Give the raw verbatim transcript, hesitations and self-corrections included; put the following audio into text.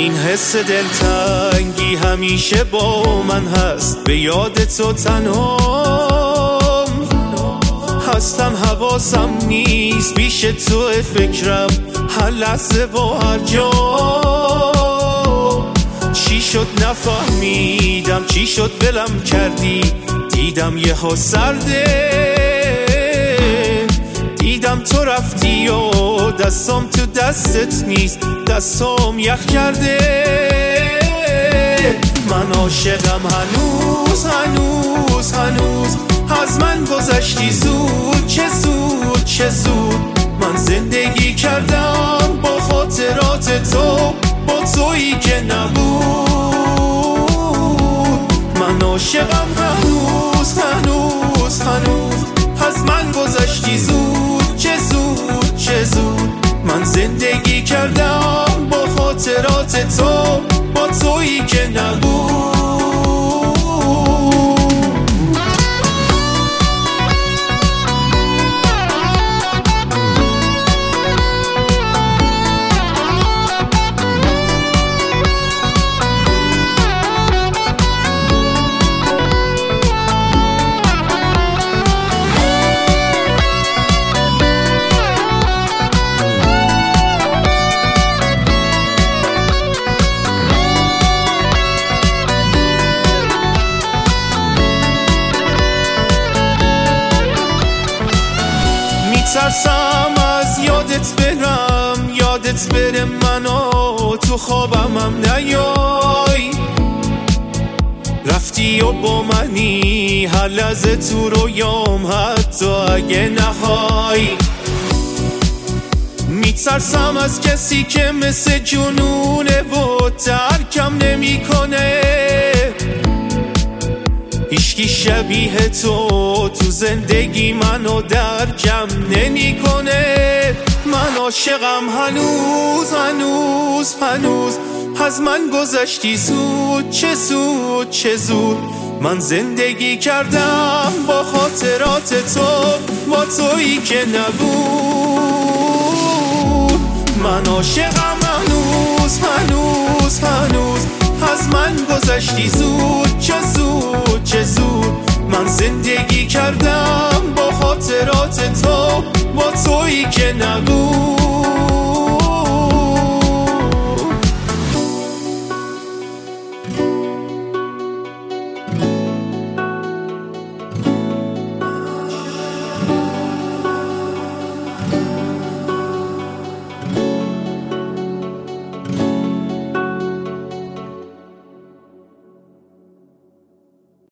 این حس دلتنگی همیشه با من هست، به یاد تو تنهام هستم، حواسم نیست پیش تو، فکرم هر لحظه و هر جا. چی شد نفهمیدم، چی شد ولم کردی، دیدم یه ها سرده، دیدم تو رفتی و دستام تو دستت نیست، دستام یخ کرده. من عاشقم هنوز هنوز هنوز، از من گذشتی زود، چه زود چه زود. من زندگی کردم با خاطرات تو، با تویی که نبود. من عاشقم هنوز هنوز هنوز، از من گذشتی زود، چه زود چه زود. من زندگی کردم با خاطرات تو، با تویی که نبود. ترسم از یادت برم، یادت بره منو تو خوابم هم نیای. رفتی و با منی هر لحظه تو رویام، حتی اگه نخوای. میترسم از کسی که مثل جنونه و ترکم نمیکنه. هیچکی شبیه تو تو زندگی منو درکم نمیکنه. من عاشقم هنوز هنوز هنوز، از من گذشتی زود، چه زود چه زود. من زندگی کردم با خاطرات تو، با تویی که نبود. من عاشقم هنوز هنوز هنوز، از من گذشتی زود، چه زود چه زود. من زندگی کردم با خاطرات تو، با تویی که نبود.